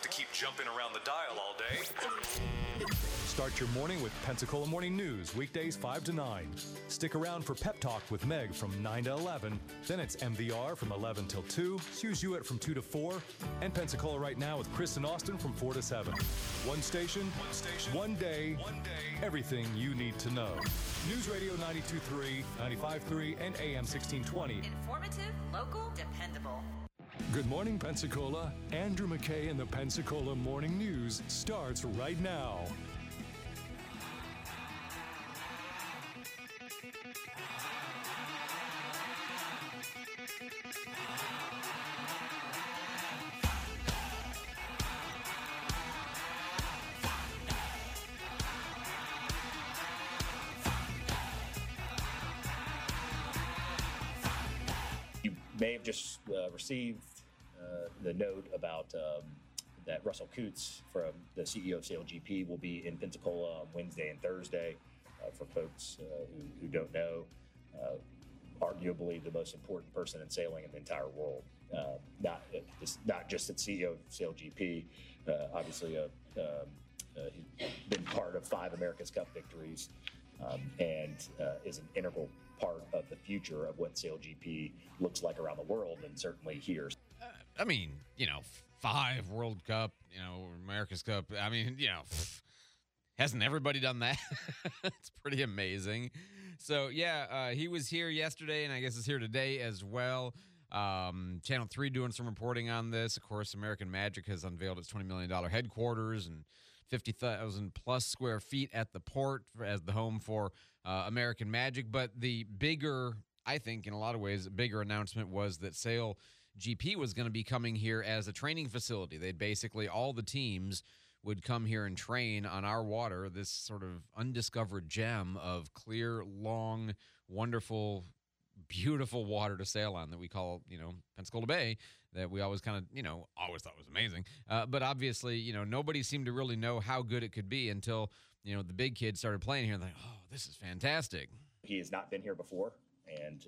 to keep jumping around the dial all day. Start your morning with Pensacola Morning News, weekdays 5 to 9. Stick around for Pep Talk with Meg from 9 to 11. Then it's MVR from 11 till 2, Suze Hewitt from 2 to 4, and Pensacola Right Now with Chris and Austin from 4 to 7. One station, one day, everything you need to know. News Radio 92.3, 95.3, and AM 1620. Informative, local, dependable. Good morning, Pensacola. Andrew McKay and the Pensacola Morning News starts right now. You may have just received the note about that Russell Coutts, from the CEO of Sail GP, will be in Pensacola on Wednesday and Thursday. For folks who don't know, arguably the most important person in sailing in the entire world. Not just the CEO of Sail GP, obviously he's been part of 5 America's Cup victories, and is an integral part of the future of what Sail GP looks like around the world, and certainly here. 5 World Cup, America's Cup. Hasn't everybody done that? It's pretty amazing. So, he was here yesterday, and I guess is here today as well. Channel 3 doing some reporting on this. Of course, American Magic has unveiled its $20 million headquarters and 50,000 plus square feet at the port as the home for American Magic. But the bigger, I think in a lot of ways, bigger announcement was that Sail GP was going to be coming here as a training facility. They'd basically, all the teams would come here and train on our water, this sort of undiscovered gem of clear, long, wonderful, beautiful water to sail on that we call, Pensacola Bay, that we always kind of, always thought was amazing. But obviously, nobody seemed to really know how good it could be until, the big kids started playing here and like, oh, this is fantastic. He has not been here before, and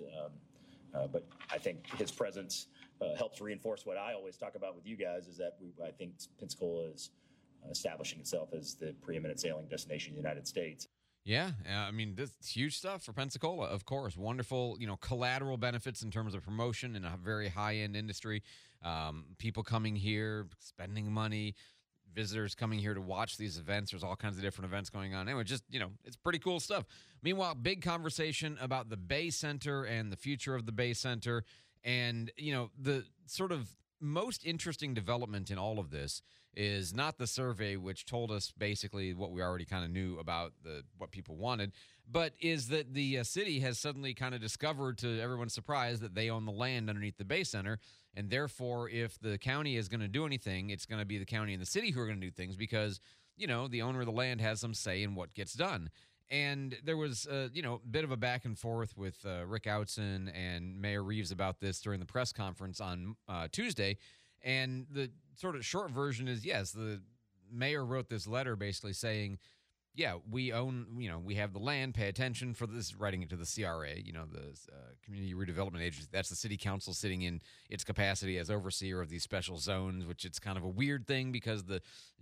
but I think his presence helps reinforce what I always talk about with you guys, is that I think Pensacola is establishing itself as the preeminent sailing destination in the United States. Yeah, this is huge stuff for Pensacola, of course. Wonderful, collateral benefits in terms of promotion in a very high-end industry. People coming here, spending money, visitors coming here to watch these events. There's all kinds of different events going on. Anyway, just, it's pretty cool stuff. Meanwhile, big conversation about the Bay Center and the future of the Bay Center. And, the sort of most interesting development in all of this is not the survey, which told us basically what we already kind of knew about what people wanted, but is that the city has suddenly kind of discovered, to everyone's surprise, that they own the land underneath the Bay Center. And therefore, if the county is going to do anything, it's going to be the county and the city who are going to do things because, the owner of the land has some say in what gets done. And there was, a bit of a back and forth with Rick Outzen and Mayor Reeves about this during the press conference on Tuesday. And the sort of short version is, yes, the mayor wrote this letter basically saying, yeah, we own, we have the land, pay attention for this, writing it to the CRA, the Community Redevelopment Agency. That's the city council sitting in its capacity as overseer of these special zones, which it's kind of a weird thing because the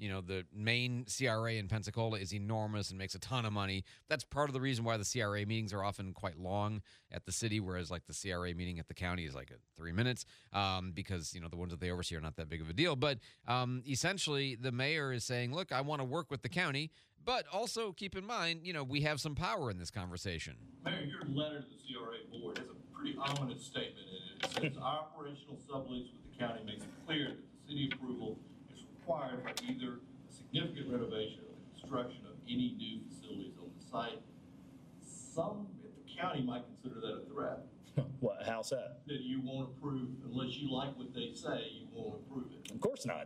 main CRA in Pensacola is enormous and makes a ton of money. That's part of the reason why the CRA meetings are often quite long at the city, whereas like the CRA meeting at the county is like 3 minutes because, the ones that they oversee are not that big of a deal. But essentially, the mayor is saying, look, I want to work with the county, but also keep in mind, we have some power in this conversation. Mayor, your letter to the CRA board has a pretty ominous statement in it. It says our operational sublease with the county makes it clear that the city approval is required for either a significant renovation or the construction of any new facilities on the site. Some at the county might consider that a threat. What? How's that? That you won't approve unless you like what they say. You won't approve it. Of course not.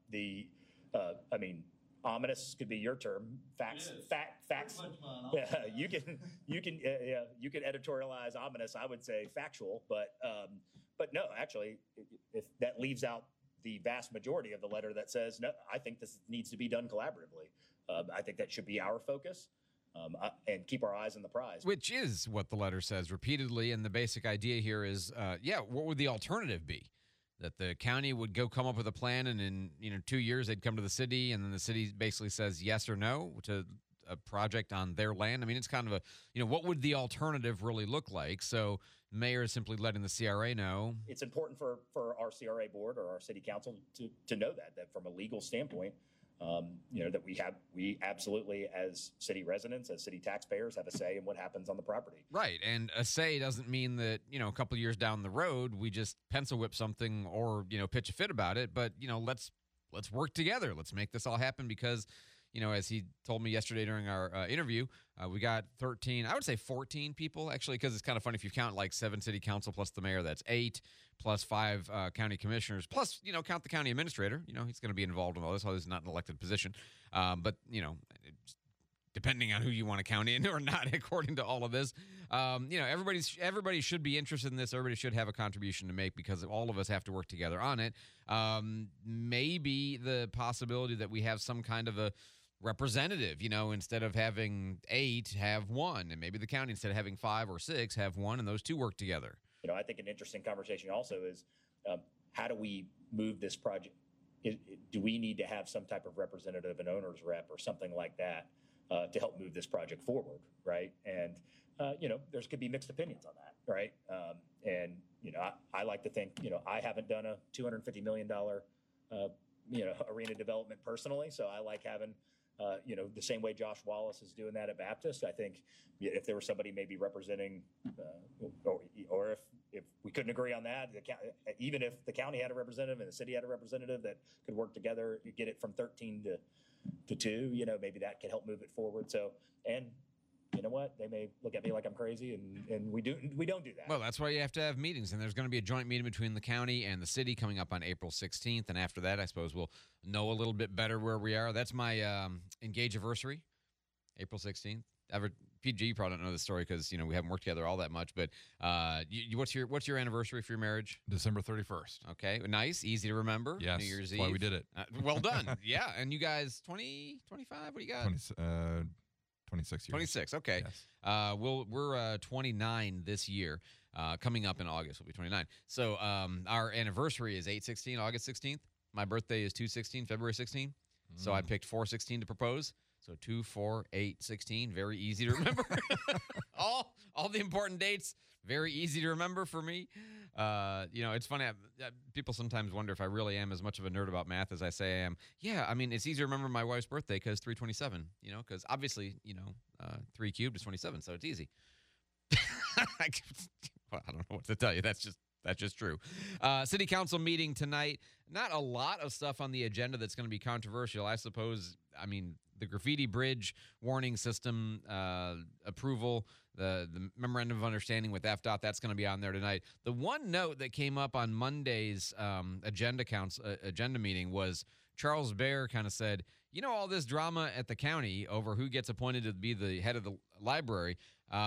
Ominous could be your term. Facts. Yeah, you can editorialize ominous. I would say factual, but no, actually, if that leaves out the vast majority of the letter that says no, I think this needs to be done collaboratively. I think that should be our focus. And keep our eyes on the prize. Which is what the letter says repeatedly. And the basic idea here is, what would the alternative be? that the county would go come up with a plan, and in 2 years they'd come to the city, and then the city basically says yes or no to a project on their land. I mean, it's kind of what would the alternative really look like? So mayor is simply letting the CRA know. It's important for our CRA board or our city council to know that from a legal standpoint, that we absolutely, as city residents, as city taxpayers, have a say in what happens on the property. Right. And a say doesn't mean that, a couple of years down the road, we just pencil whip something or, pitch a fit about it. But, let's work together. Let's make this all happen because, as he told me yesterday during our interview, we got 13, I would say 14 people, actually, because it's kind of funny if you count like 7 city council plus the mayor, that's 8, plus 5 county commissioners, plus, count the county administrator. He's going to be involved in all this, although he's not an elected position. But, depending on who you want to count in or not, according to all of this, everybody should be interested in this. Everybody should have a contribution to make because all of us have to work together on it. Maybe the possibility that we have some kind of a representative, instead of having 8, have 1, and maybe the county, instead of having 5 or 6, have 1, and those 2 work together. I think an interesting conversation also is how do we move this project? Do we need to have some type of representative, an owner's rep, or something like that to help move this project forward, right? And there could be mixed opinions on that, right? I like to think, I haven't done a $250 million, arena development personally, so I like having. The same way Josh Wallace is doing that at Baptist. I think if there was somebody maybe representing, or if we couldn't agree on that, even if the county had a representative and the city had a representative that could work together, you get it from 13 to 2, maybe that could help move it forward. So, and you know what? They may look at me like I'm crazy, and we don't do that. Well, that's why you have to have meetings, and there's going to be a joint meeting between the county and the city coming up on April 16th, and after that, I suppose we'll know a little bit better where we are. That's my engage anniversary, April 16th. PG, you probably don't know the story because we haven't worked together all that much. But what's your anniversary for your marriage? December 31st. Okay, nice, easy to remember. Yes, New Year's that's Eve. why we did it. Well done. Yeah, and you guys 20, 25? What do you got? 26 years. 26, okay. Yes. We're 29 this year. Coming up in August, we'll be 29. So our anniversary is 8/16, August 16th. My birthday is 2/16, February 16th. So I picked 4/16 to propose. So 2, 4, 8, 16, very easy to remember. all the important dates, very easy to remember for me. It's funny. People sometimes wonder if I really am as much of a nerd about math as I say I am. Yeah, I mean, it's easy to remember my wife's birthday because 327, because obviously, 3 cubed is 27, so it's easy. I don't know what to tell you. That's just true. City council meeting tonight. Not a lot of stuff on the agenda that's going to be controversial, I suppose. I mean, the graffiti bridge warning system approval, the memorandum of understanding with FDOT, that's going to be on there tonight. The one note that came up on Monday's agenda meeting was Charles Baer kind of said, all this drama at the county over who gets appointed to be the head of the library.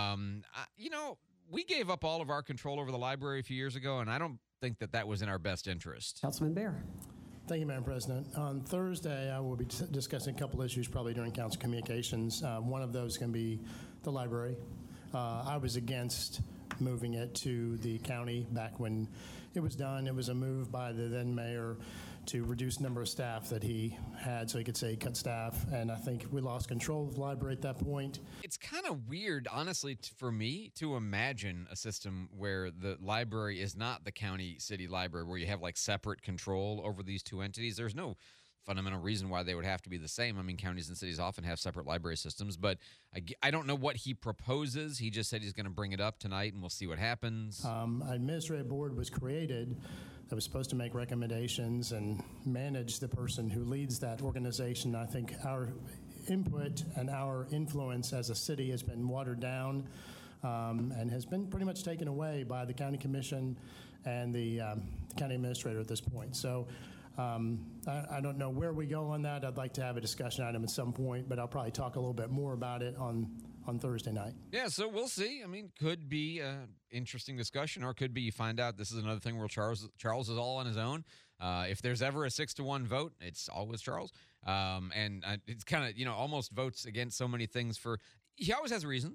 We gave up all of our control over the library a few years ago, and I don't think that was in our best interest. Councilman Baer. Thank you, Madam President. On Thursday, I will be discussing a couple issues probably during council communications. One of those can be the library. I was against moving it to the county back when it was done. It was a move by the then mayor to reduce the number of staff that he had so he could say cut staff. And I think we lost control of the library at that point. It's kind of weird, honestly, for me to imagine a system where the library is not the county city library, where you have like separate control over these two entities. There's no fundamental reason why they would have to be the same. I mean, counties and cities often have separate library systems, but I don't know what he proposes. He just said he's going to bring it up tonight, and we'll see what happens. An administrative board was created that was supposed to make recommendations and manage the person who leads that organization. I think our input and our influence as a city has been watered down and has been pretty much taken away by the county commission and the county administrator at this point. So I don't know where we go on that. I'd like to have a discussion item at some point, but I'll probably talk a little bit more about it on Thursday night. Yeah, so we'll see. I mean, could be an interesting discussion, or could be you find out this is another thing where Charles is all on his own. If there's ever a 6-1 vote, it's always Charles. And it's kind of, almost votes against so many things he always has reasons.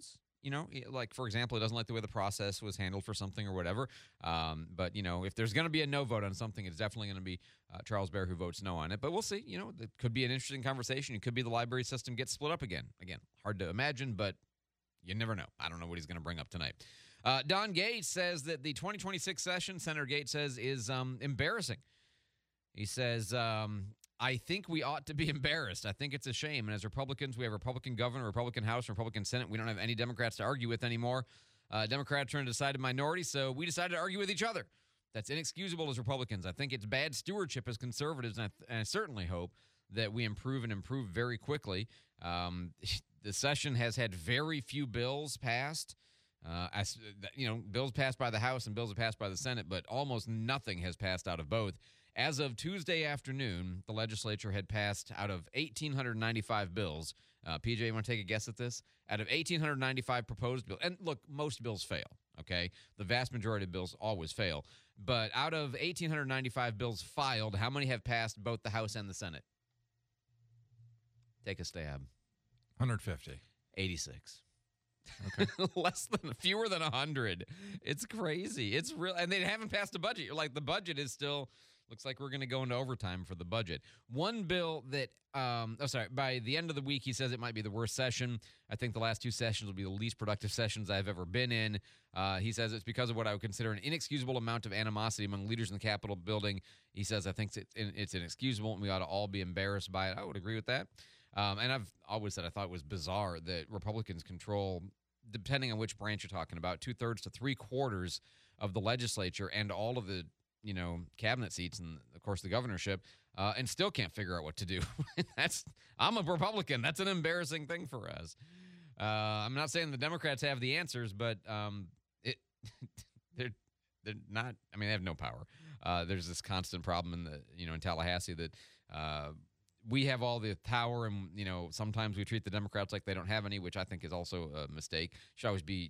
like, for example, he doesn't like the way the process was handled for something or whatever. But, if there's going to be a no vote on something, it's definitely going to be Charles Bair who votes no on it. But we'll see. It could be an interesting conversation. It could be the library system gets split up again. Again, hard to imagine, but you never know. I don't know what he's going to bring up tonight. Don Gates says that the 2026 session, Senator Gates says, is embarrassing. He says, I think we ought to be embarrassed. I think it's a shame. And as Republicans, we have a Republican governor, Republican House, Republican Senate. We don't have any Democrats to argue with anymore. Democrats are in a decided minority, so we decided to argue with each other. That's inexcusable as Republicans. I think it's bad stewardship as conservatives, and I certainly hope that we improve and improve very quickly. The session has had very few bills passed. Bills passed by the House and bills have passed by the Senate, but almost nothing has passed out of both. As of Tuesday afternoon, the legislature had passed out of 1,895 bills. PJ, you want to take a guess at this? Out of 1,895 proposed bills, and look, most bills fail, okay? The vast majority of bills always fail. But out of 1,895 bills filed, how many have passed both the House and the Senate? Take a stab. 150. 86. Okay. Fewer than 100. It's crazy. It's real, and they haven't passed a budget. You're like, the budget is still, looks like we're going to go into overtime for the budget. One bill that, by the end of the week, he says it might be the worst session. I think the last two sessions will be the least productive sessions I've ever been in. He says it's because of what I would consider an inexcusable amount of animosity among leaders in the Capitol building. He says, I think it's inexcusable, and we ought to all be embarrassed by it. I would agree with that. And I've always said I thought it was bizarre that Republicans control, depending on which branch you're talking about, 2/3 to 3/4 of the legislature and all of the, cabinet seats and, of course, the governorship, and still can't figure out what to do. I'm a Republican. That's an embarrassing thing for us. I'm not saying the Democrats have the answers, but they're not. I mean, they have no power. There's this constant problem in Tallahassee that we have all the power, and sometimes we treat the Democrats like they don't have any, which I think is also a mistake. Should always be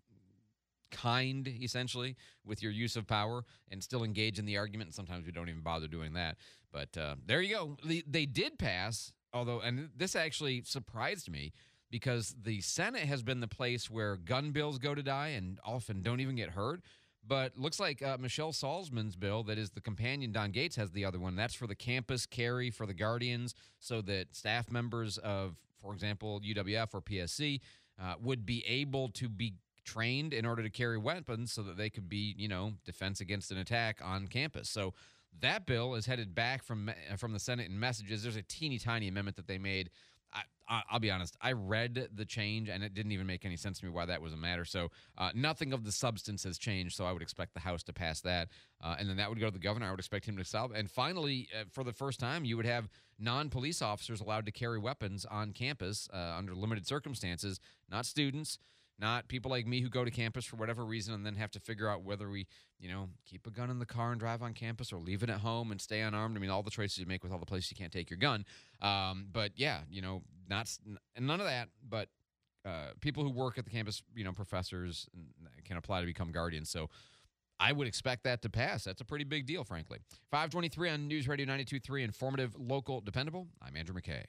kind, essentially, with your use of power and still engage in the argument. And sometimes we don't even bother doing that. But there you go. They did pass, and this actually surprised me because the Senate has been the place where gun bills go to die and often don't even get heard. But looks like Michelle Salzman's bill, that is the companion, Don Gates has the other one. That's for the campus carry for the Guardians, so that staff members of, for example, UWF or PSC would be able to be trained in order to carry weapons so that they could be, defense against an attack on campus. So that bill is headed back from the Senate in messages. There's a teeny tiny amendment that they made. I'll be honest, I read the change, and it didn't even make any sense to me why that was a matter. So nothing of the substance has changed, so I would expect the House to pass that. And then that would go to the governor. I would expect him to solve. And finally, for the first time, you would have non-police officers allowed to carry weapons on campus under limited circumstances, not students, not people like me who go to campus for whatever reason and then have to figure out whether we, keep a gun in the car and drive on campus or leave it at home and stay unarmed. I mean, all the choices you make with all the places you can't take your gun. But yeah, none of that. But people who work at the campus, professors can apply to become guardians. So I would expect that to pass. That's a pretty big deal, frankly. 523 on News Radio 92.3, informative, local, dependable. I'm Andrew McKay.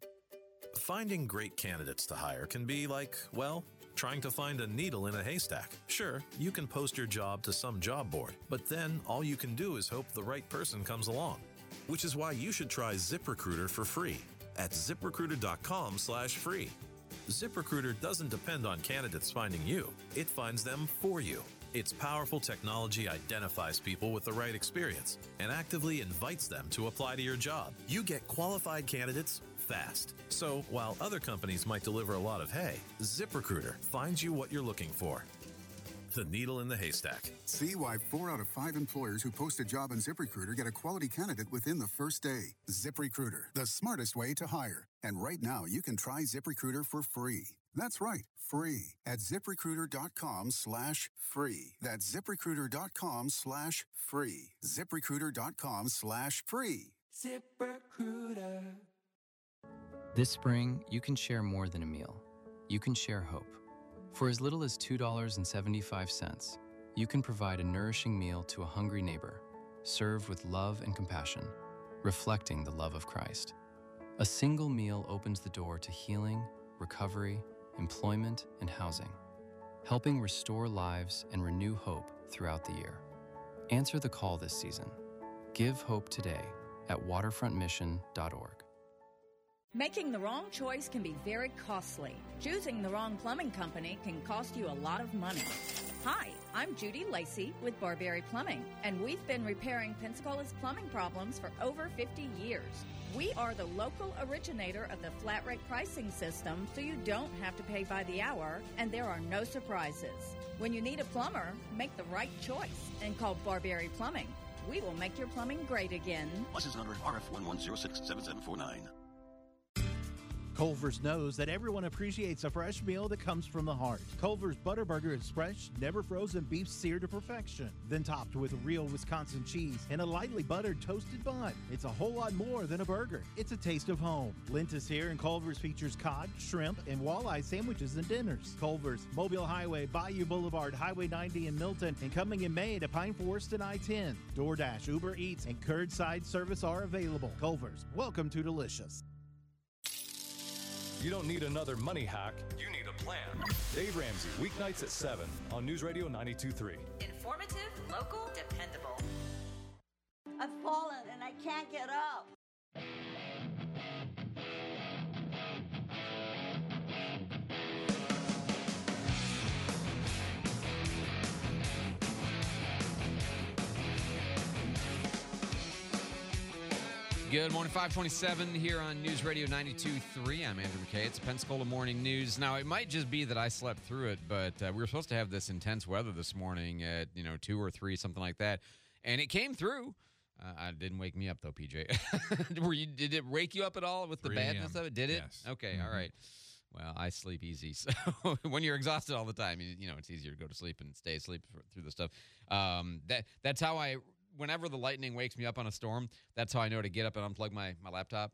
Finding great candidates to hire can be like, trying to find a needle in a haystack. Sure, you can post your job to some job board, but then all you can do is hope the right person comes along. Which is why you should try ZipRecruiter for free at ZipRecruiter.com/free. ZipRecruiter doesn't depend on candidates finding you. It finds them for you. Its powerful technology identifies people with the right experience and actively invites them to apply to your job. You get qualified candidates fast. So while other companies might deliver a lot of hay, ZipRecruiter finds you what you're looking for. The needle in the haystack. See why 4 out of 5 employers who post a job on ZipRecruiter get a quality candidate within the first day. ZipRecruiter, the smartest way to hire. And right now, you can try ZipRecruiter for free. That's right, free at ZipRecruiter.com/free. That's ZipRecruiter.com/free. ZipRecruiter.com/free. ZipRecruiter. This spring, you can share more than a meal. You can share hope. For as little as $2.75, you can provide a nourishing meal to a hungry neighbor, served with love and compassion, reflecting the love of Christ. A single meal opens the door to healing, recovery, employment, and housing. helping restore lives and renew hope throughout the year. Answer the call this season. Give hope today at waterfrontmission.org. Making the wrong choice can be very costly. Choosing the wrong plumbing company can cost you a lot of money. Hi, I'm Judy Lacey with Barberry Plumbing, and we've been repairing Pensacola's plumbing problems for over 50 years. We are the local originator of the flat rate pricing system, so you don't have to pay by the hour, and there are no surprises. When you need a plumber, make the right choice and call Barberry Plumbing. We will make your plumbing great again. License number RF11067749. Culver's knows that everyone appreciates a fresh meal that comes from the heart. Culver's Butter Burger is fresh, never frozen beef seared to perfection, then topped with real Wisconsin cheese and a lightly buttered toasted bun. It's a whole lot more than a burger. It's a taste of home. Lent is here, and Culver's features cod, shrimp, and walleye sandwiches and dinners. Culver's, Mobile Highway, Bayou Boulevard, Highway 90 in Milton, and coming in May to Pine Forest and I-10. DoorDash, Uber Eats, and curbside service are available. Culver's, welcome to delicious. You don't need another money hack. You need a plan. Dave Ramsey, weeknights at 7 on News Radio 92.3. Informative, local, dependable. I've fallen and I can't get up. Good morning, 527 here on News Radio 92.3. I'm Andrew McKay. It's Pensacola Morning News. Now, it might just be that I slept through it, but we were supposed to have this intense weather this morning at, 2 or 3, something like that. And it came through. It didn't wake me up, though, PJ. Did it wake you up at all with the badness of it? Did it? Yes. Okay, all right. Well, I sleep easy. So when you're exhausted all the time, it's easier to go to sleep and stay asleep through the stuff. That's how whenever the lightning wakes me up on a storm, that's how I know to get up and unplug my laptop.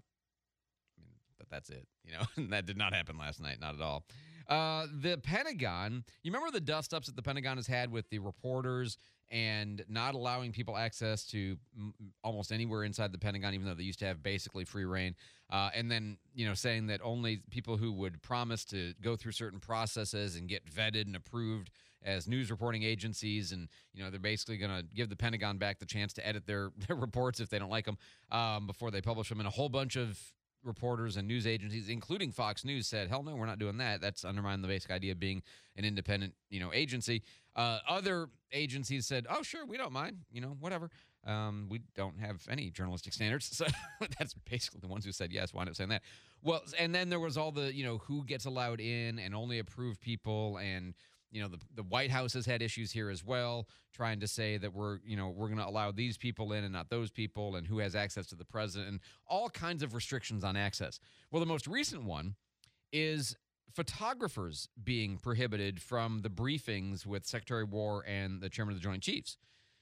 But that's it, that did not happen last night, not at all. The Pentagon, you remember the dust-ups that the Pentagon has had with the reporters and not allowing people access to almost anywhere inside the Pentagon, even though they used to have basically free reign. And then, saying that only people who would promise to go through certain processes and get vetted and approved as news reporting agencies, and they're basically going to give the Pentagon back the chance to edit their reports if they don't like them before they publish them. And a whole bunch of reporters and news agencies, including Fox News, said, hell no, we're not doing that. That's undermining the basic idea of being an independent agency. Other agencies said, oh, sure, we don't mind, whatever. We don't have any journalistic standards. So that's basically the ones who said yes wound up saying that. Well, and then there was all the, who gets allowed in and only approved people, and the White House has had issues here as well, trying to say that we're going to allow these people in and not those people, and who has access to the president, and all kinds of restrictions on access. Well, the most recent one is photographers being prohibited from the briefings with Secretary of War and the Chairman of the Joint Chiefs.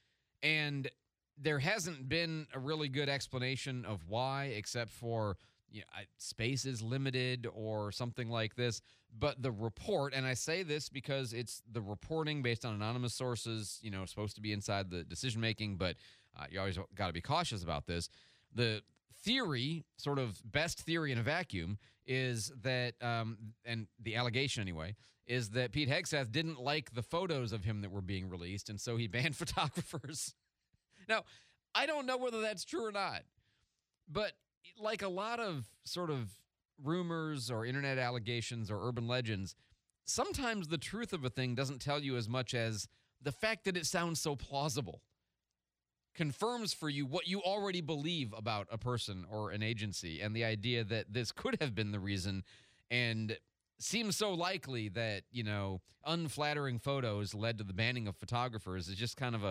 And there hasn't been a really good explanation of why, except for space is limited or something like this. But the report, and I say this because it's the reporting based on anonymous sources, supposed to be inside the decision-making, but you always got to be cautious about this. The theory, sort of best theory in a vacuum, is that, and the allegation anyway, is that Pete Hegseth didn't like the photos of him that were being released, and so he banned photographers. Now, I don't know whether that's true or not, but like a lot of sort of rumors or internet allegations or urban legends, sometimes the truth of a thing doesn't tell you as much as the fact that it sounds so plausible confirms for you what you already believe about a person or an agency, and the idea that this could have been the reason, and seems so likely that, unflattering photos led to the banning of photographers is just kind of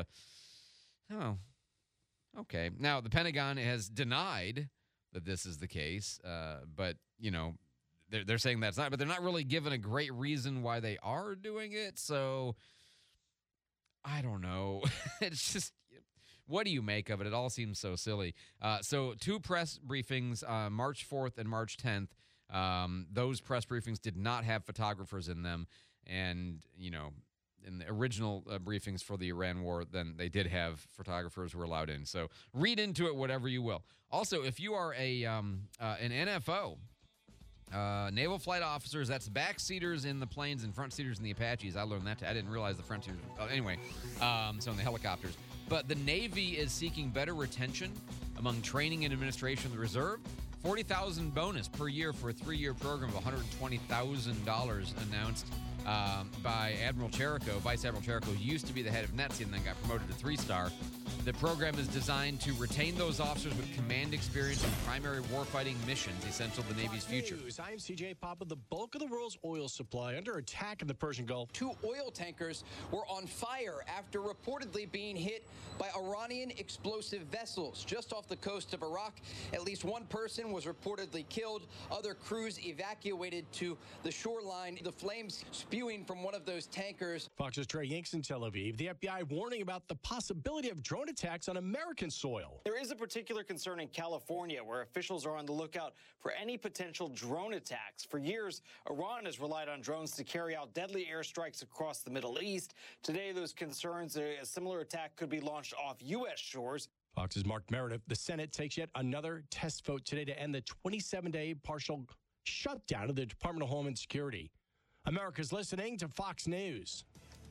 okay. Now, the Pentagon has denied that this is the case, but, they're saying that's not, but they're not really given a great reason why they are doing it, so I don't know. It's just, what do you make of it? It all seems so silly. So 2 press briefings, March 4th and March 10th. Those press briefings did not have photographers in them, and, in the original briefings for the Iran war, then they did have photographers who were allowed in. So read into it whatever you will. Also, if you are an NFO, Naval flight officers, that's backseaters in the planes and front seaters in the Apaches. I learned that. I didn't realize the front seaters. Anyway, so in the helicopters. But the Navy is seeking better retention among training and administration of the reserve. $40,000 bonus per year for a 3-year program of $120,000 announced by Admiral Cherico. Vice Admiral Cherico used to be the head of NETSI and then got promoted to 3-star. The program is designed to retain those officers with command experience in primary warfighting missions essential to the Navy's future. I am CJ Papa. The bulk of the world's oil supply under attack in the Persian Gulf. 2 oil tankers were on fire after reportedly being hit by Iranian explosive vessels just off the coast of Iraq. At least 1 person was reportedly killed. Other crews evacuated to the shoreline. The flames spewing from one of those tankers. Fox's Trey Yanks in Tel Aviv. The FBI warning about the possibility of drone attacks on American soil. There is a particular concern in California where officials are on the lookout for any potential drone attacks. For years, Iran has relied on drones to carry out deadly airstrikes across the Middle East. Today, those concerns, a similar attack could be launched off U.S. shores. Fox's Mark Meredith. The Senate takes yet another test vote today to end the 27-day partial shutdown of the Department of Homeland Security. America's listening to Fox News.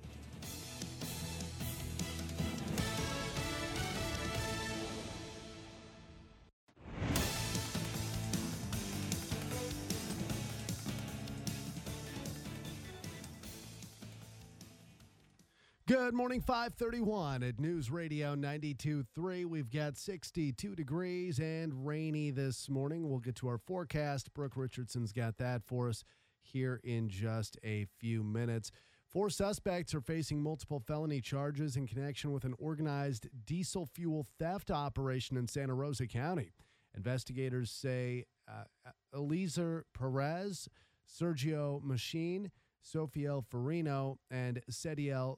Good morning, 531 at News Radio 92.3. We've got 62 degrees and rainy this morning. We'll get to our forecast. Brooke Richardson's got that for us here in just a few minutes. 4 suspects are facing multiple felony charges in connection with an organized diesel fuel theft operation in Santa Rosa County. Investigators say Eliezer Perez, Sergio Machine, Sofiel Farino, and Sediel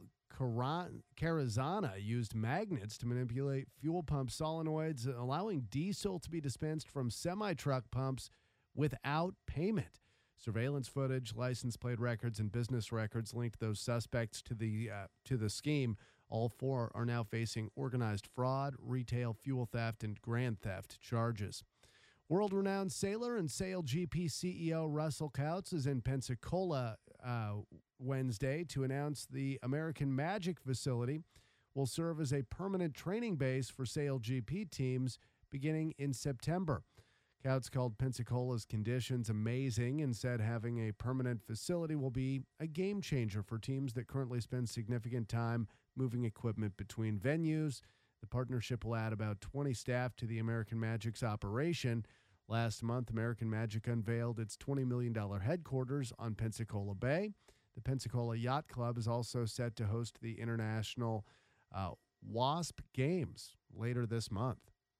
Carazana used magnets to manipulate fuel pump solenoids, allowing diesel to be dispensed from semi-truck pumps without payment. Surveillance footage, license plate records, and business records linked those suspects to the scheme. All 4 are now facing organized fraud, retail fuel theft, and grand theft charges. World-renowned sailor and SailGP CEO Russell Coutts is in Pensacola Wednesday to announce the American Magic facility will serve as a permanent training base for SailGP teams beginning in September. Coutts called Pensacola's conditions amazing and said having a permanent facility will be a game changer for teams that currently spend significant time moving equipment between venues. The partnership will add about 20 staff to the American Magic's operation. Last month, American Magic unveiled its $20 million headquarters on Pensacola Bay. The Pensacola Yacht Club is also set to host the International WASP Games later this month.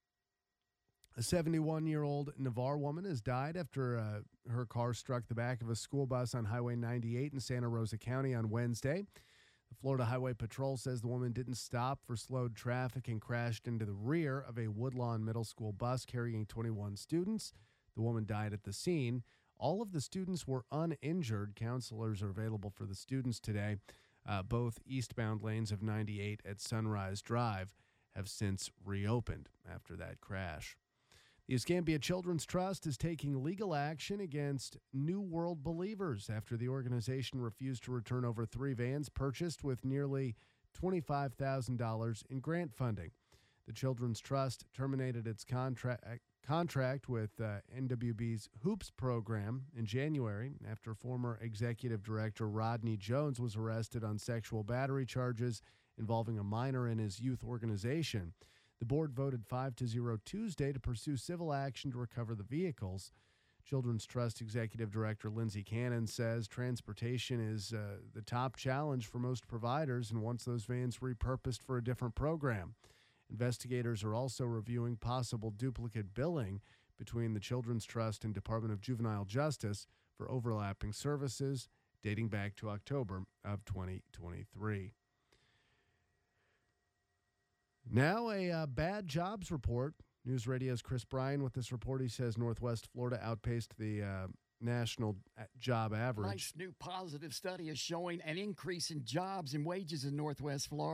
A 71-year-old Navarre woman has died after her car struck the back of a school bus on Highway 98 in Santa Rosa County on Wednesday. The Florida Highway Patrol says the woman didn't stop for slowed traffic and crashed into the rear of a Woodlawn Middle School bus carrying 21 students. The woman died at the scene. All of the students were uninjured. Counselors are available for the students today. Both eastbound lanes of 98 at Sunrise Drive have since reopened after that crash. The Escambia Children's Trust is taking legal action against New World Believers after the organization refused to return over 3 vans purchased with nearly $25,000 in grant funding. The Children's Trust terminated its contract with NWB's Hoops program in January after former executive director Rodney Jones was arrested on sexual battery charges involving a minor in his youth organization. The board voted 5-0 Tuesday to pursue civil action to recover the vehicles. Children's Trust Executive Director Lindsay Cannon says transportation is the top challenge for most providers and wants those vans repurposed for a different program. Investigators are also reviewing possible duplicate billing between the Children's Trust and Department of Juvenile Justice for overlapping services dating back to October of 2023. Now a bad jobs report. News Radio's Chris Bryan with this report. He says Northwest Florida outpaced the national job average. Nice new positive study is showing an increase in jobs and wages in Northwest Florida.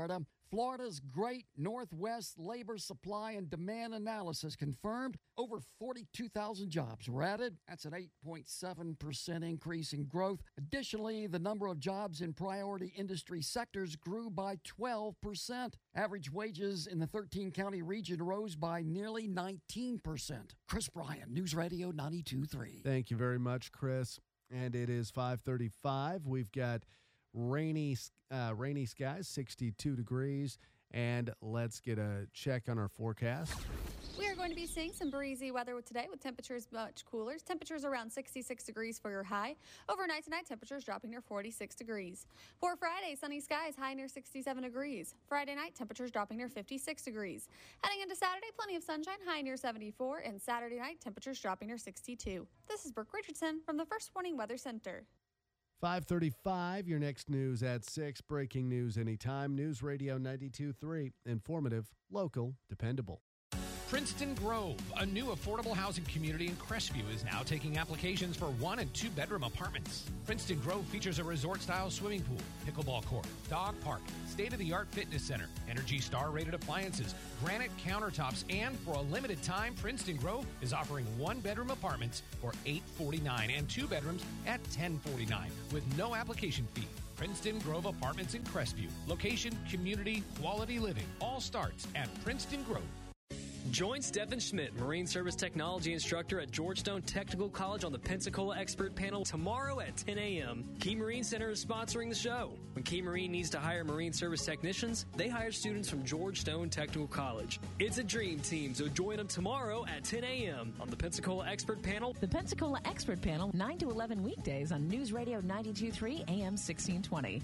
Florida's Great Northwest Labor Supply and Demand Analysis confirmed over 42,000 jobs were added. That's an 8.7% increase in growth. Additionally, the number of jobs in priority industry sectors grew by 12%. Average wages in the 13-county region rose by nearly 19%. Chris Bryan, News Radio 92.3. Thank you very much, Chris. And it is 5:35. We've got rainy skies, 62 degrees. And let's get a check on our forecast. We are going to be seeing some breezy weather today with temperatures much cooler. Temperatures around 66 degrees for your high. Overnight tonight, temperatures dropping near 46 degrees. For Friday, sunny skies, high near 67 degrees. Friday night, temperatures dropping near 56 degrees. Heading into Saturday, plenty of sunshine, high near 74. And Saturday night, temperatures dropping near 62. This is Brooke Richardson from the First Warning Weather Center. 5:35, your next news at 6. Breaking news anytime. News Radio 92.3. Informative, local, dependable. Princeton Grove, a new affordable housing community in Crestview, is now taking applications for 1- and 2-bedroom apartments. Princeton Grove features a resort-style swimming pool, pickleball court, dog park, state-of-the-art fitness center, Energy Star-rated appliances, granite countertops, and for a limited time, Princeton Grove is offering 1-bedroom apartments for $849 and 2 bedrooms at $1049 with no application fee. Princeton Grove Apartments in Crestview. Location, community, quality living. All starts at Princeton Grove. Join Stephen Schmidt, Marine Service Technology Instructor at Georgetown Technical College on the Pensacola Expert Panel tomorrow at 10 a.m. Key Marine Center is sponsoring the show. When Key Marine needs to hire Marine Service technicians, they hire students from Georgetown Technical College. It's a dream team, so join them tomorrow at 10 a.m. on the Pensacola Expert Panel. The Pensacola Expert Panel, 9 to 11 weekdays on News Radio 92.3 AM 1620.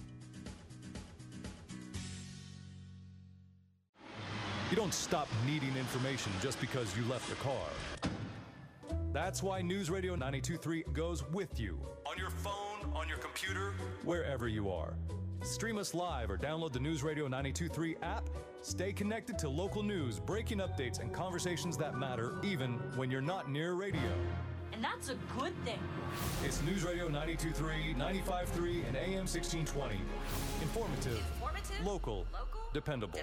You don't stop needing information just because you left the car. That's why News Radio 92.3 goes with you. On your phone, on your computer, wherever you are. Stream us live or download the News Radio 92.3 app. Stay connected to local news, breaking updates, and conversations that matter even when you're not near radio. And that's a good thing. It's News Radio 92.3, 95.3, and AM 1620. Informative, local, dependable.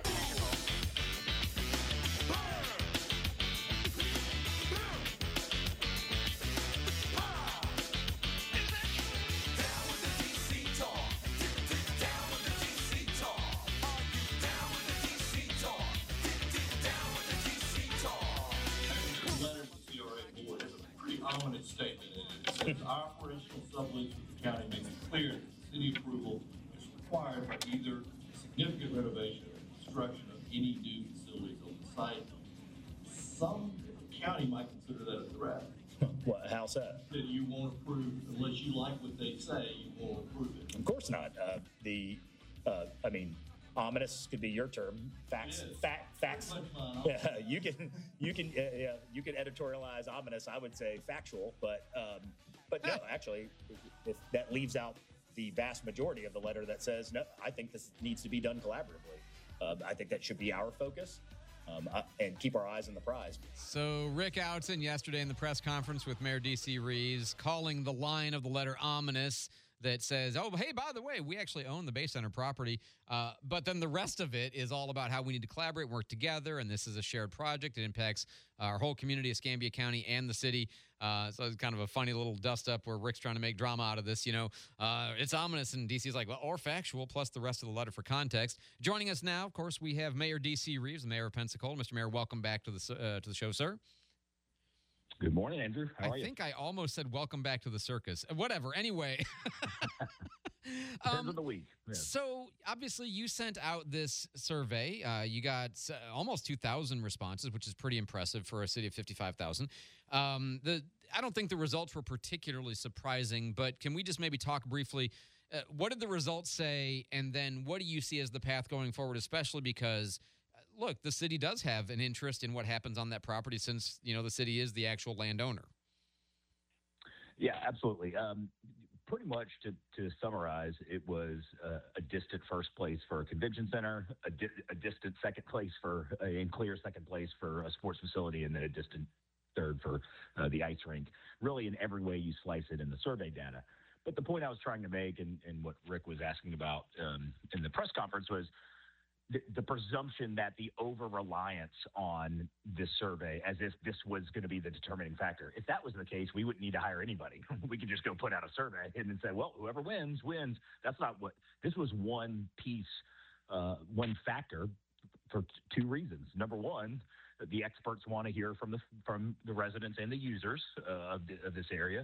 Ominous statement in it. It says our operational sublease with the county makes it clear that the city approval is required for either significant renovation or construction of any new facilities on the site. Some county might consider that a threat. What? How's that? That you won't approve unless you like what they say. You won't approve it. Of course not. Ominous could be your term. Facts. Yeah, you can editorialize ominous. I would say factual, but no, actually, if that leaves out the vast majority of the letter that says no. I think this needs to be done collaboratively. I think that should be our focus. And keep our eyes on the prize. So Rick Outzen yesterday in the press conference with Mayor D.C. Reeves calling the line of the letter ominous that says, oh, hey, by the way, we actually own the Bay Center property. But then the rest of it is all about how we need to collaborate, work together, and this is a shared project. It impacts our whole community, Escambia County and the city. So it's kind of a funny little dust-up where Rick's trying to make drama out of this. It's ominous, and D.C.'s like, well, or factual, plus the rest of the letter for context. Joining us now, of course, we have Mayor D.C. Reeves, the mayor of Pensacola. Mr. Mayor, welcome back to the show, sir. Good morning, Andrew. How are you? I think I almost said welcome back to the circus. Whatever. Anyway. Depends on the week. Yeah. So, obviously, you sent out this survey. You got almost 2,000 responses, which is pretty impressive for a city of 55,000. I don't think the results were particularly surprising, but can we just maybe talk briefly? What did the results say, and then what do you see as the path going forward, especially because look, the city does have an interest in what happens on that property since, the city is the actual landowner. Yeah, absolutely. Pretty much to summarize, it was a distant first place for a convention center, a distant second place and clear second place for a sports facility, and then a distant third for the ice rink, really in every way you slice it in the survey data. But the point I was trying to make and what Rick was asking about in the press conference was, the presumption that the over-reliance on this survey, as if this was going to be the determining factor. If that was the case, we wouldn't need to hire anybody. We could just go put out a survey and then say, well, whoever wins, wins. That's not what – this was one piece, one factor for two reasons. Number one, the experts want to hear from the residents and the users of this area.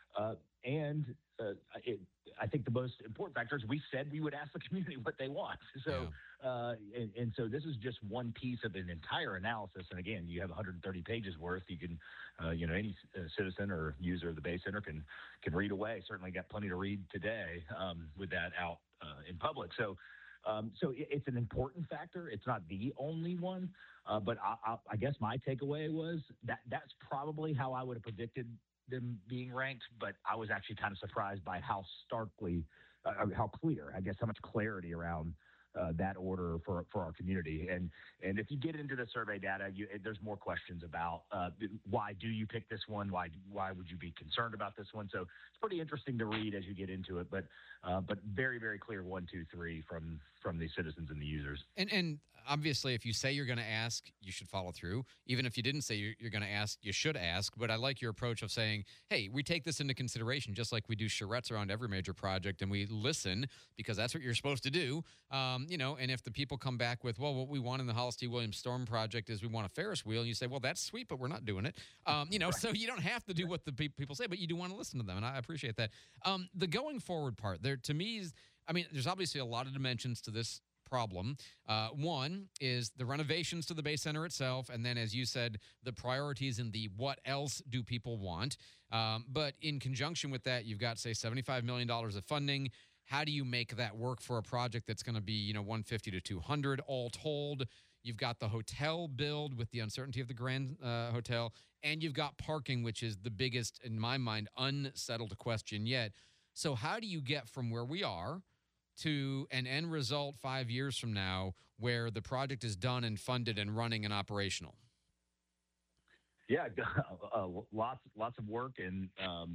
I think the most important factor is we said we would ask the community what they want. So, and so this is just one piece of an entire analysis. And again, you have 130 pages worth. You can, any citizen or user of the Bay Center can read away. Certainly got plenty to read today with that out in public. So it's an important factor. It's not the only one, but I guess my takeaway was that's probably how I would have predicted them being ranked, but I was actually kind of surprised by how starkly, how clear, I guess, how much clarity around that order for our community. And if you get into the survey data, there's more questions about why do you pick this one? Why would you be concerned about this one? So it's pretty interesting to read as you get into it, but very, very clear 1, 2, 3 from the citizens and the users. And obviously, if you say you're going to ask, you should follow through. Even if you didn't say you're going to ask, you should ask. But I like your approach of saying, hey, we take this into consideration, just like we do charrettes around every major project, and we listen because that's what you're supposed to do. And if the people come back with, well, what we want in the Hollis T. Williams Storm project is we want a Ferris wheel, and you say, well, that's sweet, but we're not doing it. Right. So you don't have to do what the people say, but you do want to listen to them, and I appreciate that. The going forward part, there to me is, there's obviously a lot of dimensions to this problem. One is the renovations to the Bay Center itself, and then, as you said, the priorities and the what else do people want. But in conjunction with that, you've got, say, $75 million of funding. How do you make that work for a project that's going to be, 150 to 200 all told? You've got the hotel build with the uncertainty of the Grand Hotel, and you've got parking, which is the biggest, in my mind, unsettled question yet. So how do you get from where we are to an end result 5 years from now where the project is done and funded and running and operational? Yeah, lots of work. And,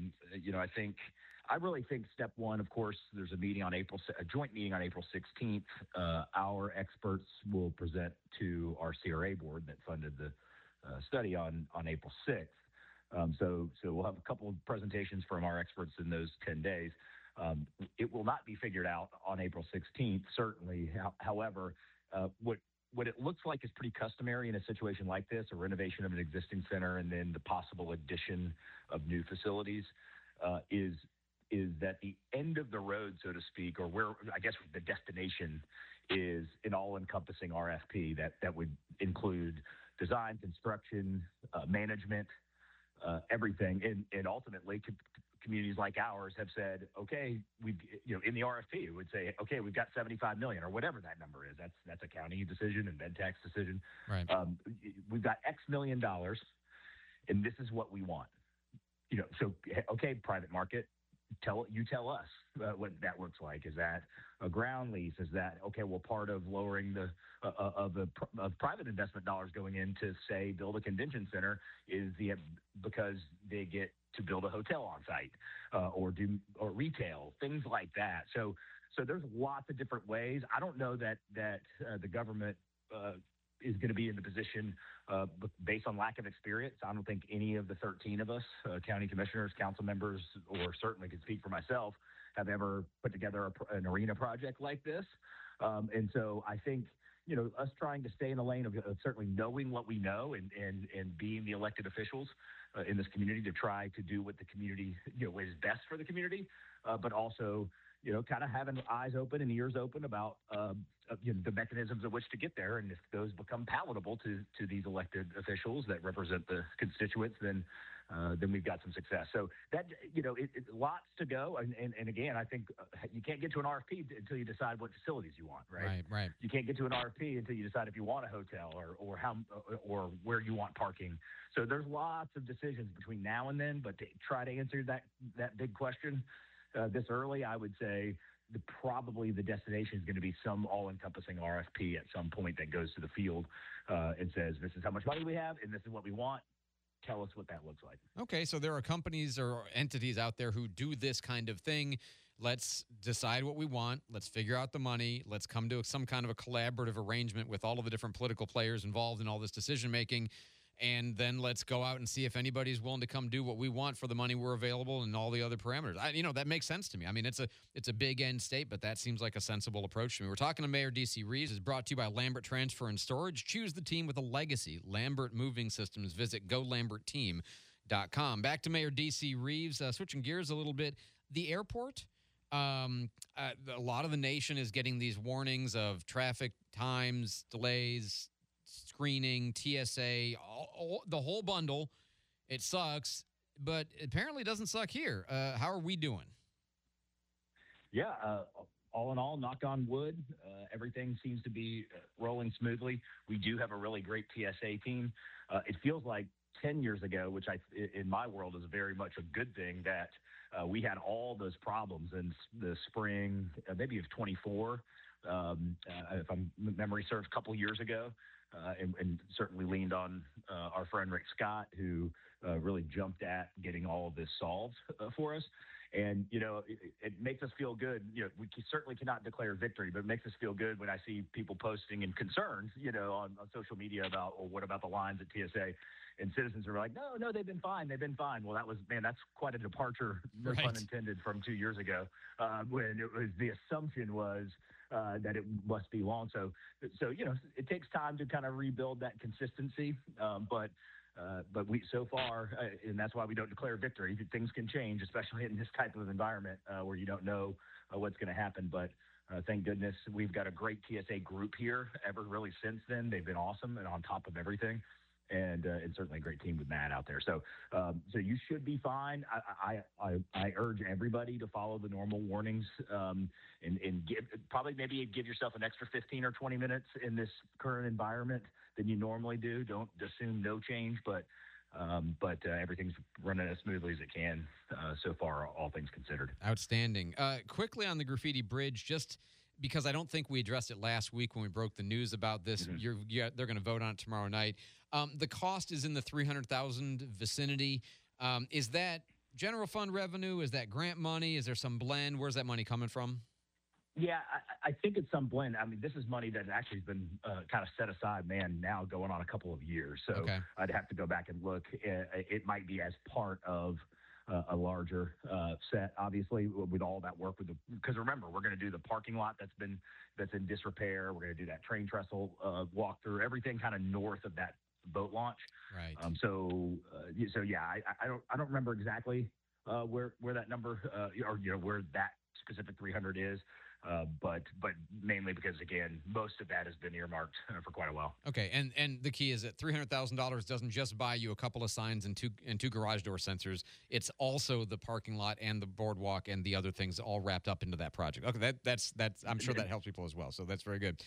I really think step one, of course, there's a joint meeting on April 16th. Our experts will present to our CRA board that funded the study on April 6th. So we'll have a couple of presentations from our experts in those 10 days. It will not be figured out on April 16th, certainly. However, what it looks like is pretty customary in a situation like this, a renovation of an existing center and then the possible addition of new facilities, is that the end of the road, so to speak, or where, I guess, the destination is an all-encompassing RFP that would include design, construction, management, everything. And ultimately, communities like ours have said, okay, in the RFP, it would say, okay, we've got $75 million or whatever that number is. That's a county decision and MedTax decision. Right. We've got X million dollars, and this is what we want. So, okay, private market, tell us what that looks like. Is that a ground lease? Is that, okay, well, part of lowering of private investment dollars going in to, say, build a convention center is because they get to build a hotel on site or retail, things like that. So there's lots of different ways. I don't know that the government is going to be in the position based on lack of experience. I don't think any of the 13 of us, county commissioners, council members, or certainly can speak for myself, have ever put together an arena project like this. And so I think, us trying to stay in the lane of certainly knowing what we know and being the elected officials in this community to try to do what the community, is best for the community, but also, kind of having eyes open and ears open about the mechanisms of which to get there. And if those become palatable to these elected officials that represent the constituents, then we've got some success. So that, it's lots to go. And again, I think you can't get to an RFP until you decide what facilities you want, right? Right. You can't get to an RFP until you decide if you want a hotel or where you want parking. So there's lots of decisions between now and then, but to try to answer that big question this early, I would say probably the destination is going to be some all-encompassing RFP at some point that goes to the field and says, this is how much money we have and this is what we want. Tell us what that looks like. Okay, so there are companies or entities out there who do this kind of thing. Let's decide what we want. Let's figure out the money. Let's come to some kind of a collaborative arrangement with all of the different political players involved in all this decision making. And then let's go out and see if anybody's willing to come do what we want for the money we're available and all the other parameters. That makes sense to me. I mean, it's a big end state, but that seems like a sensible approach to me. We're talking to Mayor D.C. Reeves. It's brought to you by Lambert Transfer and Storage. Choose the team with a legacy. Lambert Moving Systems. Visit GoLambertTeam.com. Back to Mayor D.C. Reeves. Switching gears a little bit. The airport. A lot of the nation is getting these warnings of traffic times, delays, screening, TSA, the whole bundle. It sucks, but apparently it doesn't suck here. How are we doing? Yeah, all in all, knock on wood, everything seems to be rolling smoothly. We do have a really great TSA team. It feels like 10 years ago, which in my world is very much a good thing, that we had all those problems in the spring, maybe of 24, if memory serves, a couple years ago, and certainly leaned on our friend Rick Scott, who really jumped at getting all of this solved for us. And, it makes us feel good. We certainly cannot declare victory, but it makes us feel good when I see people posting and concerns, on social media about, well, what about the lines at TSA? And citizens are like, no, they've been fine. They've been fine. Well, that's quite a departure, no pun intended, from 2 years ago, when the assumption was that it must be long. So, it takes time to kind of rebuild that consistency. But we, so far, and that's why we don't declare victory. Things can change, especially in this type of environment where you don't know what's going to happen. But thank goodness we've got a great TSA group here really since then. They've been awesome and on top of everything. And certainly a great team with Matt out there. So you should be fine. I urge everybody to follow the normal warnings and give yourself an extra 15 or 20 minutes in this current environment than you normally do. Don't assume no change, but everything's running as smoothly as it can so far, all things considered. Outstanding. Quickly on the graffiti bridge, just because I don't think we addressed it last week when we broke the news about this. Mm-hmm. They're going to vote on it tomorrow night. The cost is in the $300,000 vicinity. Is that general fund revenue? Is that grant money? Is there some blend? Where's that money coming from? Yeah, I think it's some blend. I mean, this is money that actually has been kind of set aside, now going on a couple of years. So okay. I'd have to go back and look. It might be as part of a larger set, obviously, with all that work because remember, we're going to do the parking lot that's in disrepair. We're going to do that train trestle walkthrough, everything kind of north of that boat launch. Right. So yeah, I don't remember exactly where that number or where that specific 300 is. But mainly because, again, most of that has been earmarked for quite a while. Okay, and the key is that $300,000 doesn't just buy you a couple of signs and two garage door sensors. It's also the parking lot and the boardwalk and the other things all wrapped up into that project. Okay, that's I'm sure that helps people as well. So that's very good.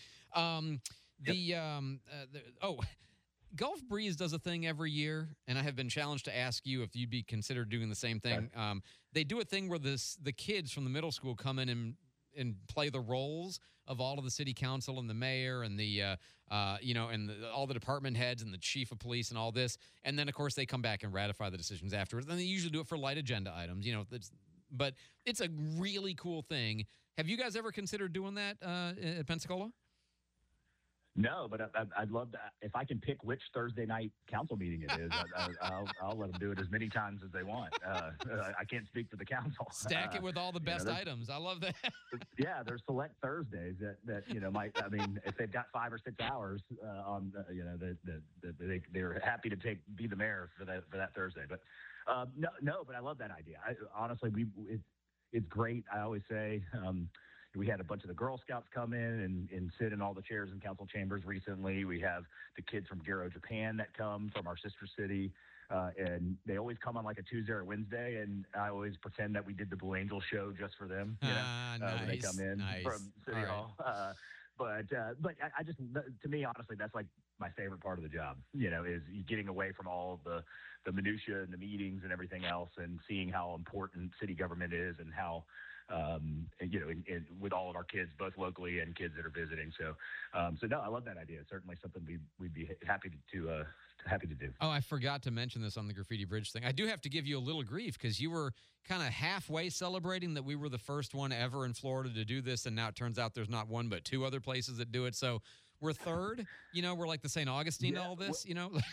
Gulf Breeze does a thing every year, and I have been challenged to ask you if you'd be considered doing the same thing. Okay. They do a thing where the kids from the middle school come in and play the roles of all of the city council and the mayor and the all the department heads and the chief of police and all this, and then of course they come back and ratify the decisions afterwards. And they usually do it for light agenda items, but it's a really cool thing. Have you guys ever considered doing that at Pensacola? No, but I'd love to. If I can pick which Thursday night council meeting it is, I'll let them do it as many times as they want. I can't speak for the council. Stack it with all the best items. I love that. Yeah, there's select Thursdays that might. I mean, if they've got 5 or 6 hours on, they're happy to be the mayor for that Thursday. But no, but I love that idea. Honestly, it's great. I always say. We had a bunch of the Girl Scouts come in and sit in all the chairs in council chambers recently. We have the kids from Garo, Japan that come from our sister city. And they always come on like a Tuesday or Wednesday. And I always pretend that we did the Blue Angel show just for them, nice, when they come in from City Hall. But I just, to me, honestly, that's like my favorite part of the job, is getting away from all of the minutia and the meetings and everything else and seeing how important city government is and how, with all of our kids, both locally and kids that are visiting. So no, I love that idea. It's certainly something we'd be happy to happy to do. Oh, I forgot to mention this on the Graffiti Bridge thing. I do have to give you a little grief because you were kind of halfway celebrating that we were the first one ever in Florida to do this, and now it turns out there's not one but two other places that do it. So we're third. We're like the St. Augustine all this,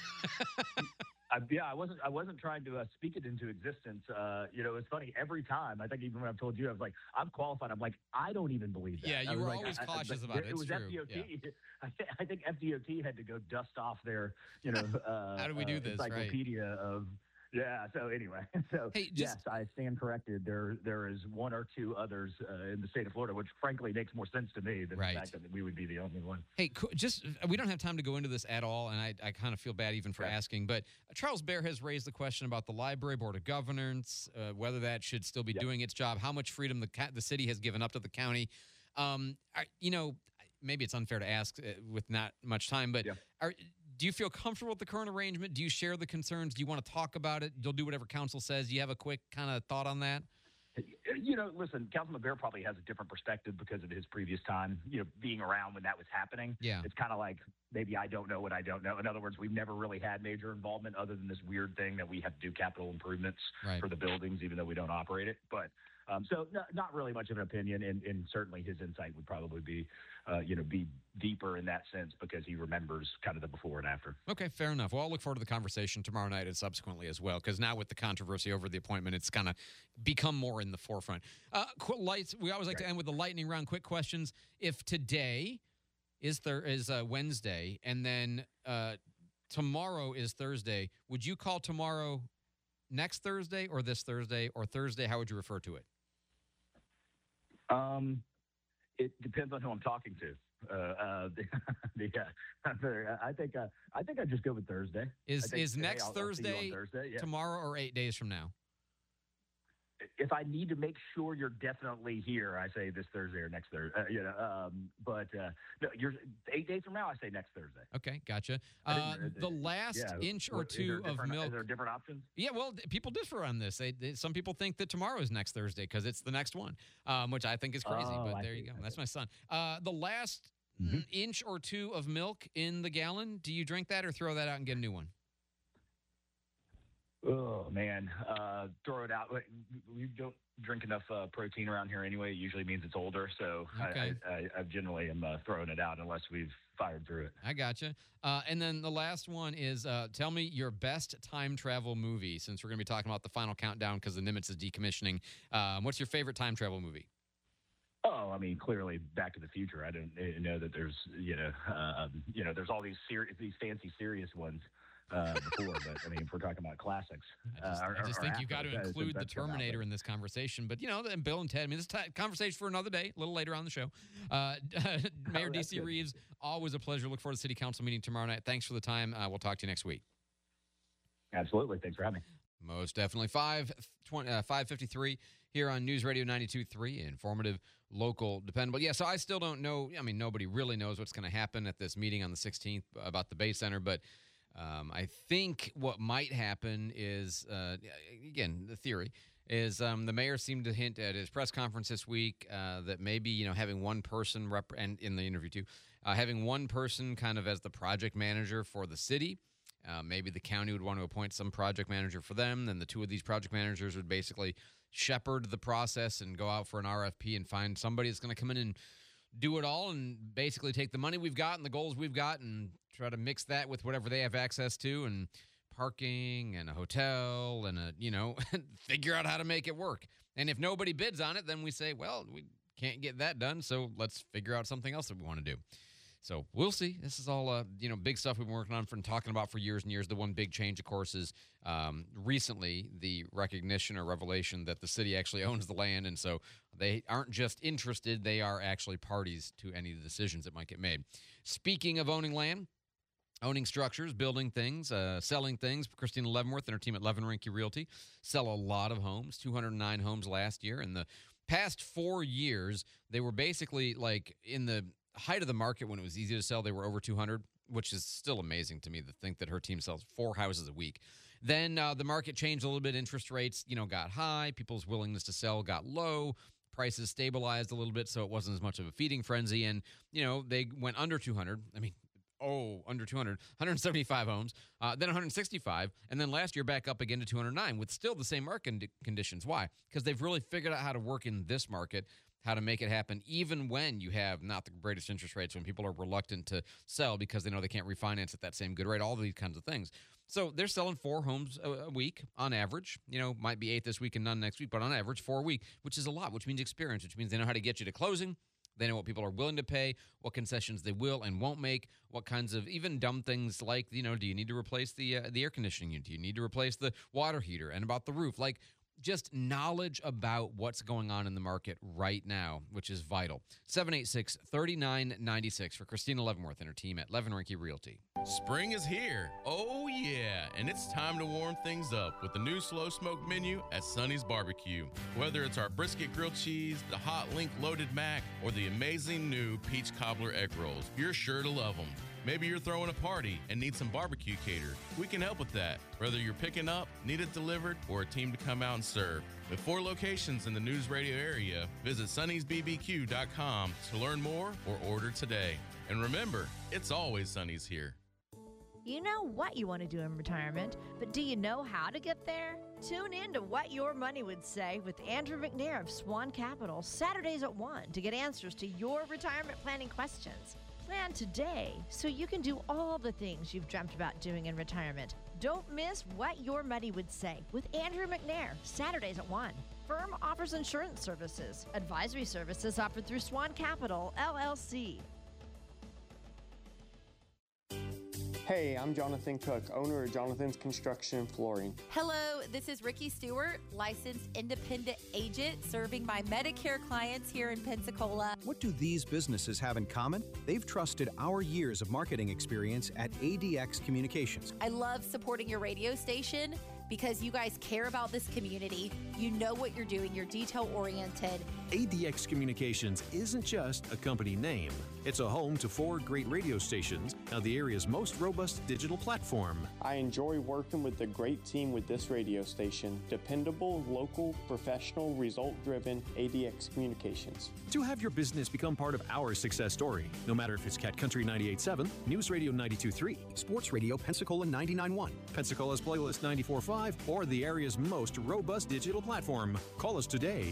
I wasn't trying to speak it into existence. It's funny every time. I think even when I've told you, I was like, I'm qualified. I'm like, I don't even believe that. Yeah, you were always cautious about it. It was true. FDOT. Yeah. I think FDOT had to go dust off their, how do we do this? Encyclopedia of. Yeah. So anyway, yes, I stand corrected. There is one or two others in the state of Florida, which frankly makes more sense to me than the fact that we would be the only one. Hey, we don't have time to go into this at all, and I kind of feel bad even for asking, but Charles Bair has raised the question about the library board of governance, whether that should still be doing its job, how much freedom the city has given up to the county. Maybe it's unfair to ask with not much time, but do you feel comfortable with the current arrangement? Do you share the concerns? Do you want to talk about it? You'll do whatever council says. Do you have a quick kind of thought on that? Listen, Councilman Bair probably has a different perspective because of his previous time, being around when that was happening. Yeah. It's kind of like maybe I don't know what I don't know. In other words, we've never really had major involvement other than this weird thing that we have to do capital improvements for the buildings, even though we don't operate it. But not really much of an opinion, and certainly his insight would probably be, be deeper in that sense because he remembers kind of the before and after. Okay, fair enough. Well, I'll look forward to the conversation tomorrow night and subsequently as well, because now with the controversy over the appointment, it's kind of become more in the forefront. We always like to end with the lightning round. Quick questions. If today is Wednesday and then tomorrow is Thursday, would you call tomorrow next Thursday or this Thursday or Thursday? How would you refer to it? It depends on who I'm talking to. I think I'd just go with Thursday. Is next I'll Thursday, Thursday tomorrow or 8 days from now? If I need to make sure you're definitely here, I say this Thursday or next Thursday. No, you're 8 days from now. I say next Thursday. Okay, gotcha. The last inch or two of milk. Is there different options? Yeah, well, people differ on this. Some people think that tomorrow is next Thursday because it's the next one, which I think is crazy. But there you go. That's my son. The last inch or two of milk in the gallon. Do you drink that or throw that out and get a new one? Oh, man. Throw it out. We don't drink enough protein around here anyway. It usually means it's older. So I generally am throwing it out unless we've fired through it. I gotcha. And then the last one is tell me your best time travel movie, since we're going to be talking about the final countdown because the Nimitz is decommissioning. What's your favorite time travel movie? Oh, I mean, clearly Back to the Future. I don't know that there's, there's all these fancy serious ones. Before, but I mean, if we're talking about classics, I just think you've got to include the Terminator in this conversation. But and Bill and Ted. I mean, this conversation for another day, a little later on the show. Mayor DC Reeves, always a pleasure. Look forward to the City Council meeting tomorrow night. Thanks for the time. We'll talk to you next week. Absolutely. Thanks for having me. Most definitely. 5:53 here on News Radio 92.3, informative, local, dependable. Yeah, so I still don't know. I mean, nobody really knows what's going to happen at this meeting on the 16th about the Bay Center, but I think what might happen is, again, the theory is the mayor seemed to hint at his press conference this week that maybe, having one person, and in the interview too, having one person kind of as the project manager for the city. Maybe the county would want to appoint some project manager for them. Then the two of these project managers would basically shepherd the process and go out for an RFP and find somebody that's going to come in and do it all and basically take the money we've got and the goals we've got and try to mix that with whatever they have access to and parking and a hotel and figure out how to make it work. And if nobody bids on it, then we say, well, we can't get that done, so let's figure out something else that we want to do. So we'll see. This is all, big stuff we've been working on and talking about for years and years. The one big change, of course, is recently the recognition or revelation that the city actually owns the land. And so they aren't just interested, they are actually parties to any of the decisions that might get made. Speaking of owning land, owning structures, building things, selling things, Christina Leavenworth and her team at Levin Rinke Realty sell a lot of homes, 209 homes last year. In the past 4 years, they were basically like in the height of the market when it was easy to sell, they were over 200, which is still amazing to me to think that her team sells 4 houses a week. Then the market changed a little bit. Interest rates, got high. People's willingness to sell got low. Prices stabilized a little bit, so it wasn't as much of a feeding frenzy. And, they went under 200. I mean, under 200, 175 homes, then 165, and then last year back up again to 209 with still the same market conditions. Why? Because they've really figured out how to work in this market, how to make it happen even when you have not the greatest interest rates, when people are reluctant to sell because they know they can't refinance at that same good rate, all these kinds of things. So they're selling 4 homes a week on average. Might be 8 this week and none next week, but on average 4 a week, which is a lot, which means experience, which means they know how to get you to closing. They know what people are willing to pay, what concessions they will and won't make, what kinds of even dumb things like, do you need to replace the air conditioning unit? Do you need to replace the water heater and about the roof? Like, just knowledge about what's going on in the market right now, which is vital. 786-3996 for Christina Leavenworth and her team at Leavenworth Realty. Spring is here. Oh, yeah. And it's time to warm things up with the new slow smoke menu at Sonny's Barbecue. Whether it's our brisket grilled cheese, the hot link loaded mac, or the amazing new peach cobbler egg rolls, you're sure to love them. Maybe you're throwing a party and need some barbecue cater. We can help with that, whether you're picking up, need it delivered, or a team to come out and serve. With 4 locations in the News Radio area, visit sunnysbbq.com to learn more or order today. And remember, it's always Sonny's here. You know what you want to do in retirement, but do you know how to get there? Tune in to What Your Money Would Say with Andrew McNair of Swan Capital, Saturdays at 1 to get answers to your retirement planning questions. Plan today so you can do all the things you've dreamt about doing in retirement. Don't miss What Your Money Would Say with Andrew McNair, Saturdays at 1. Firm offers insurance services. Advisory services offered through Swan Capital, LLC. Hey, I'm Jonathan Cook, owner of Jonathan's Construction and Flooring. Hello, this is Ricky Stewart, licensed independent agent serving my Medicare clients here in Pensacola. What do these businesses have in common? They've trusted our years of marketing experience at ADX Communications. I love supporting your radio station because you guys care about this community. You know what you're doing. You're detail-oriented. ADX Communications isn't just a company name. It's a home to 4 great radio stations, now the area's most robust digital platform. I enjoy working with the great team with this radio station. Dependable, local, professional, result-driven ADX Communications. To have your business become part of our success story, no matter if it's Cat Country 98.7, News Radio 92.3, Sports Radio Pensacola 99.1, Pensacola's Playlist 94.5, or the area's most robust digital platform. Call us today,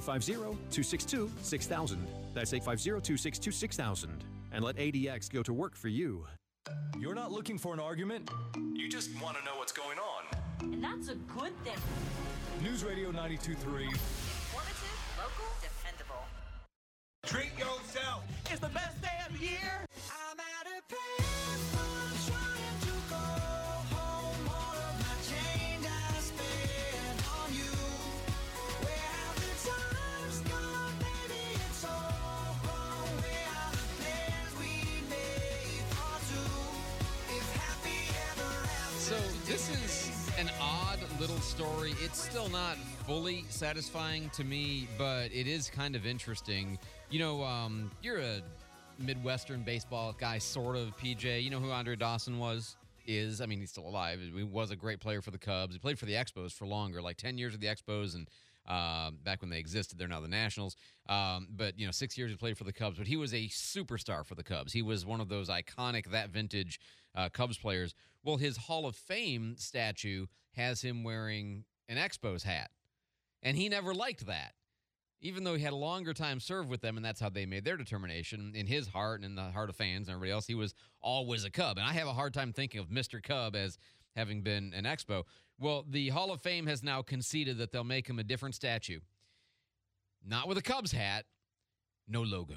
850-262-6000. That's 850-262-6000. And let ADX go to work for you. You're not looking for an argument. You just want to know what's going on. And that's a good thing. News Radio 92.3. Informative, local, dependable. Treat yourself. It's the best day of the year. I'm at a place trying to go home. All of my change I spent on you. Where have the times gone, baby? It's all wrong. Where are the plans we made for two? If happy ever after. So this is an odd little story. It's still not fully satisfying to me, but it is kind of interesting. You're a Midwestern baseball guy, sort of, PJ. You know who Andre Dawson is? I mean, he's still alive. He was a great player for the Cubs. He played for the Expos for longer, like 10 years with the Expos, and back when they existed. They're now the Nationals. But 6 years he played for the Cubs. But he was a superstar for the Cubs. He was one of those iconic, that vintage Cubs players. Well, his Hall of Fame statue has him wearing an Expos hat. And he never liked that. Even though he had a longer time served with them, and that's how they made their determination. In his heart and in the heart of fans and everybody else, he was always a Cub. And I have a hard time thinking of Mr. Cub as having been an Expo. Well, the Hall of Fame has now conceded that they'll make him a different statue. Not with a Cubs hat, no logo.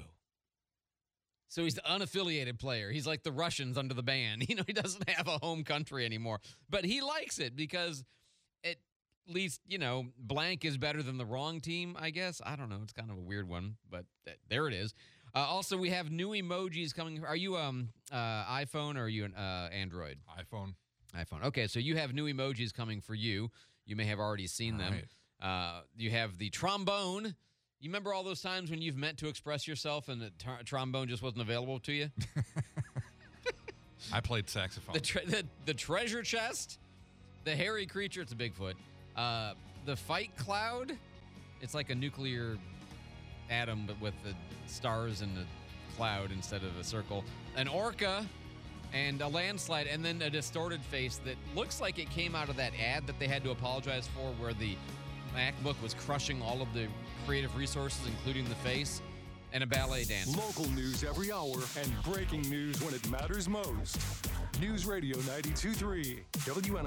So he's the unaffiliated player. He's like the Russians under the ban. He doesn't have a home country anymore. But he likes it because at least, blank is better than the wrong team, I guess. I don't know. It's kind of a weird one, but there it is. Also, we have new emojis coming. Are you iPhone or are you an Android? iPhone. Okay, so you have new emojis coming for you. You may have already seen them. Right. You have the trombone. You remember all those times when you've meant to express yourself and the trombone just wasn't available to you? I played saxophone. The treasure chest. The hairy creature. It's a Bigfoot. The fight cloud. It's like a nuclear atom, but with the stars in the cloud instead of a circle. An orca. and a landslide, and then a distorted face that looks like it came out of that ad that they had to apologize for, where the MacBook was crushing all of the creative resources, including the face, and a ballet dancer. Local news every hour and breaking news when it matters most. News Radio 92.3 WN.